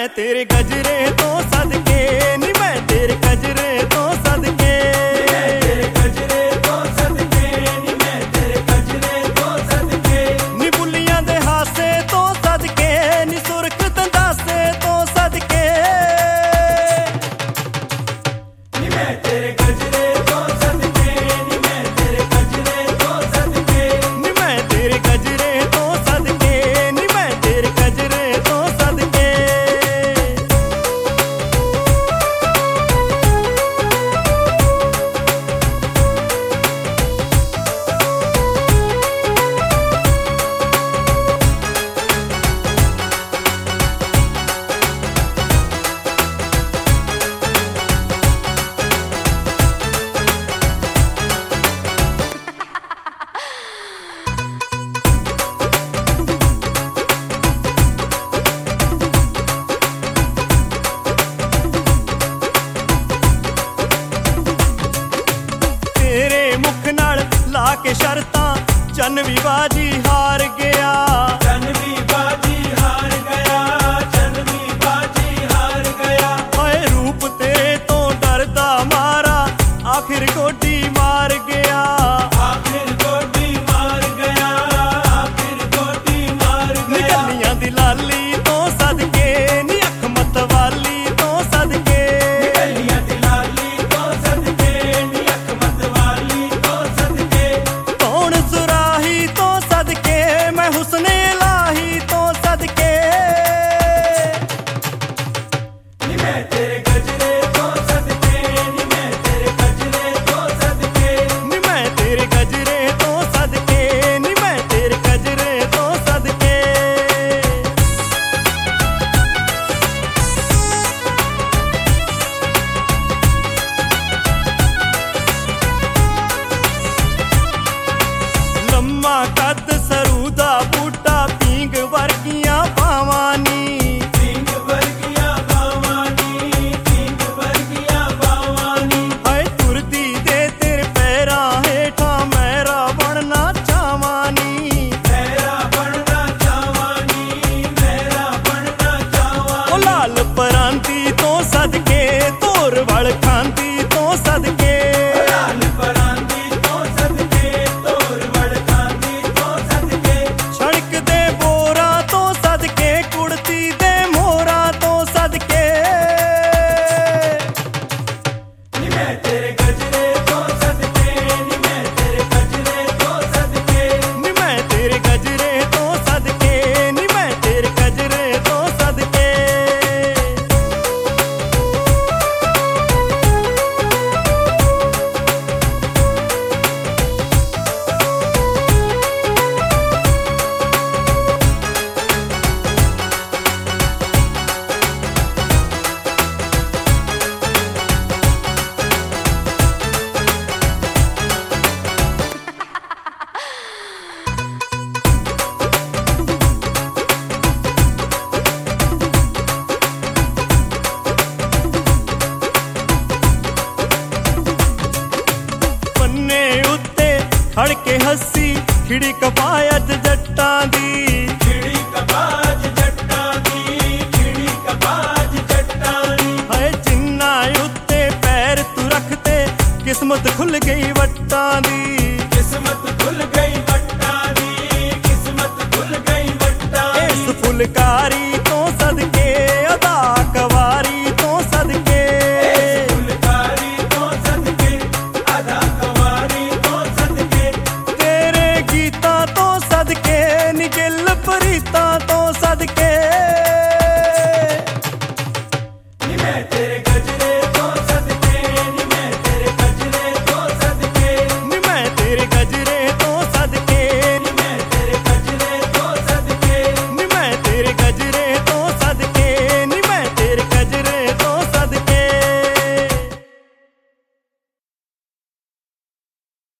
मैं तेरे गजरे तो सदके नी मैं तेरे गजरे तो सदके तेरे गजरे तो सदके नी मैं तेरे गजरे तो सदके नी बुलियां दे हासे तो सदके नी सुरख दंदासे तो सदके नी मैं तेरे गजरे तो सदके नी मैं तेरे गजरे तो सदके नी मैं तेरे गजरे तो सदके नी मैं तेरे गजरे तो सदके के शर्तां चन भी बाजी हार गया चन भी बाजी हार गया चन भी बाजी हार गया हाय रूप तेरे तो डरदा मारा आखिर गोडी मार गया आखिर गोडी मार गया आखिर गोडी मार गया निकलियां दी लाली तो सदके नी अख मतवाली तो सदके निकलियां दी लाली तो सदके नी अख मतवाली तो सदके कौन सुराही तो सदके मैं हुस्ने इलाही तो सदके नी मैं तेरे गजरे तो सदके नी मैं तेरे गजरे तो सदके नी मैं तेरे गजरे तो सदके नी मैं तेरे गजरे तो सदके लम्मा कद सरू दा बूटा पींग वर्गियां बावानी पींग वर्गियां बावानी पींग वर्गियां बावानी हाय तुरदी दे तेरे पैरां हेठा मेरा बनना चावानी मेरा बनना चावानी मेरा बनना चावानी ओ लाल परांती तो सदके तोर वल खांदी तो सदके लाल परांती तो सदके तोर वल खांदी तो सदके छड़क दे बोरा तो सदके कुड़ती दे मोरा तो सदके नी मैं तेरे गजरे तो सदके नी मैं तेरे गजरे तो सदके नी मैं तेरे गजरे तो सदके नी मैं तेरे गजरे तो सदके पन्ने उत्ते खड़ के हस्सी खिड़ी कपायत जट्टां दी खिड़ी कपाज जट्टां दी खिड़ी कपाज जट्टां दी हाय जिन्ना उत्ते पैर तू रखते किस्मत खुल गई वट्टां दी किस्मत खुल गई वट्टां दी किस्मत खुल गई वट्टां इस फुलकारी